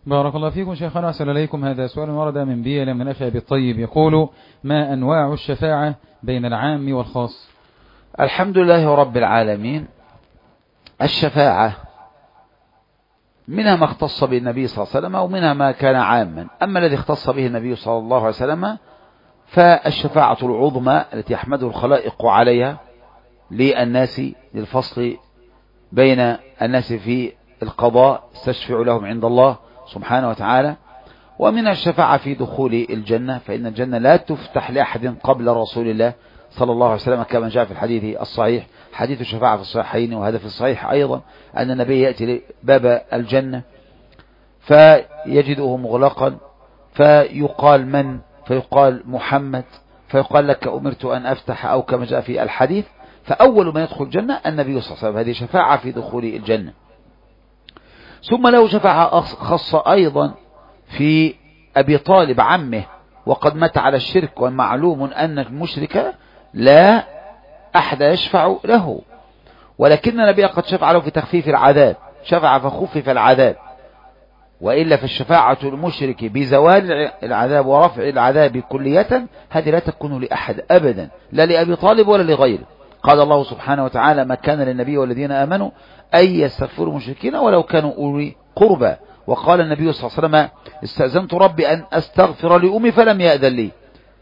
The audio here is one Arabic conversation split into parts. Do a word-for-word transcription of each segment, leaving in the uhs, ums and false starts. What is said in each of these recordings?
بارك الله فيكم شيخنا، أحسن إليكم. هذا سؤال ورد من بيئة من أخي أبي الطيب، يقول: ما أنواع الشفاعة بين العام والخاص؟ الحمد لله رب العالمين. الشفاعة منها ما اختص به النبي صلى الله عليه وسلم ومنها ما كان عاما. أما الذي اختص به النبي صلى الله عليه وسلم فالشفاعة العظمى التي يحمده الخلائق عليها للناس للفصل بين الناس في القضاء، استشفع لهم عند الله سبحانه وتعالى. ومن الشفاعة في دخول الجنة، فإن الجنة لا تفتح لأحد قبل رسول الله صلى الله عليه وسلم كما جاء في الحديث الصحيح، حديث الشفاعة في الصحيحين، وهذا في الصحيح أيضا أن النبي يأتي باب الجنة فيجده مغلقا، فيقال من؟ فيقال محمد، فيقال لك أمرت أن أفتح، أو كما جاء في الحديث. فأول ما يدخل الجنة النبي صلى الله عليه وسلم، هذه شفاعة في دخول الجنة. ثم له شفاعة خاصة أيضا في أبي طالب عمه، وقد مات على الشرك، ومعلوم أن المشرك لا أحد يشفع له، ولكن النبي قد شفع له في تخفيف العذاب، شفع فخفف العذاب. وإلا فالشفاعة المشرك بزوال العذاب ورفع العذاب كلية هذه لا تكون لأحد أبدا، لا لأبي طالب ولا لغيره. قال الله سبحانه وتعالى: ما كان للنبي والذين آمنوا أن يستغفروا المشركين ولو كانوا أولي قربى. وقال النبي صلى الله عليه وسلم: استأذنت ربي أن أستغفر لأمي فلم يأذن لي.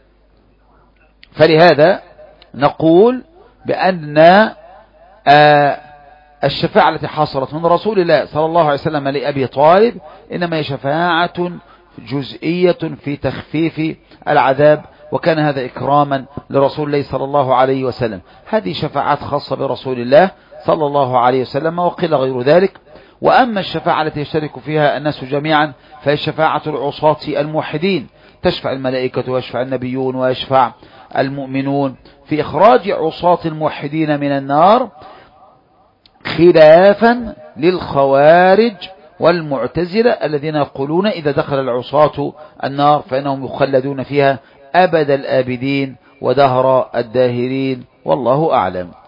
فلهذا نقول بأن الشفاعة التي حصلت من رسول الله صلى الله عليه وسلم لأبي طالب إنما هي شفاعة جزئية في تخفيف العذاب، وكان هذا إكراما لرسول الله صلى الله عليه وسلم. هذه شفاعات خاصة برسول الله صلى الله عليه وسلم، وقيل غير ذلك. وأما الشفاعة التي يشترك فيها الناس جميعا فهي شفاعة العصاة الموحدين، تشفع الملائكة ويشفع النبيون ويشفع المؤمنون في إخراج عصاة الموحدين من النار، خلافا للخوارج والمعتزلة الذين يقولون إذا دخل العصاة النار فإنهم يخلدون فيها أبد الآبدين ودهر الداهرين، والله أعلم.